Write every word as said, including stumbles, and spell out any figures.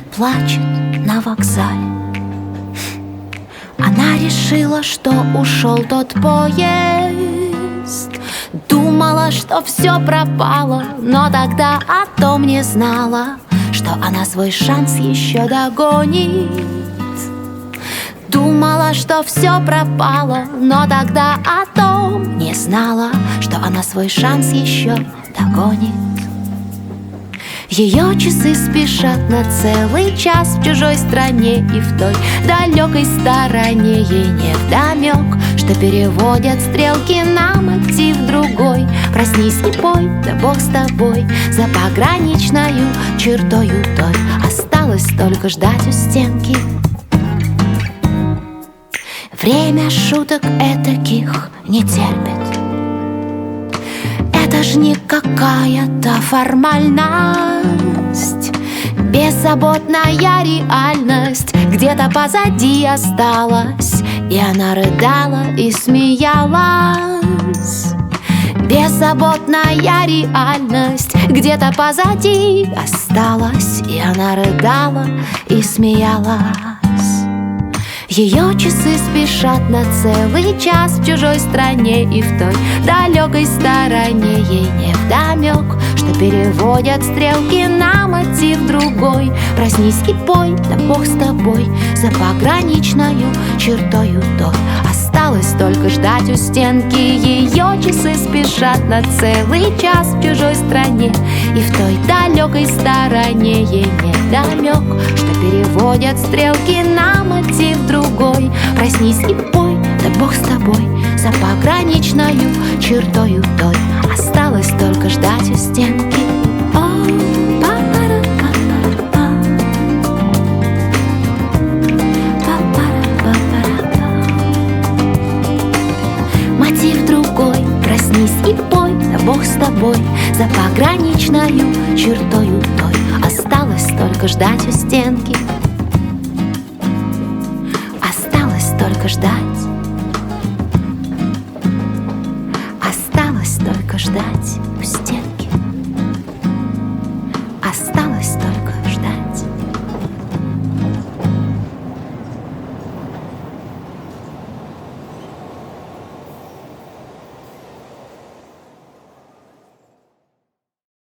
плачет на вокзале. Она решила, что ушел тот поезд. Думала, что все пропало, но тогда о том не знала, что она свой шанс еще догонит. Думала, что все пропало, но тогда о том не знала, что она свой шанс еще догонит. Ее часы спешат на целый час в чужой стране, и в той далекой стороне ей невдомек, что переводят стрелки на мотив другой. Проснись и пой, да Бог с тобой, за пограничною чертою той осталось только ждать у стенки. Время шуток этаких не терпит. Это ж не какая-то формальность, беззаботная реальность где-то позади осталась. И она рыдала и смеялась. Беззаботная реальность где-то позади осталась. И она рыдала и смеялась. Ее часы спешат на целый час в чужой стране, и в той далекой стороне ей невдомек, что переводят стрелки на мотив другой. Проснись и пой, да Бог с тобой, за пограничною чертою той осталось только ждать у стенки. Ее часы спешат на целый час в чужой стране, и в той далекой стороне ей невдомек, что переводят стрелки на мотив другой. Проснись и пой, да Бог с тобой, за пограничною чертою той осталось только ждать у стенки. Мотив другой, проснись и пой, да Бог с тобой, за пограничною чертою той осталось только ждать у стенки. Только ждать, осталось только ждать у стенки. Осталось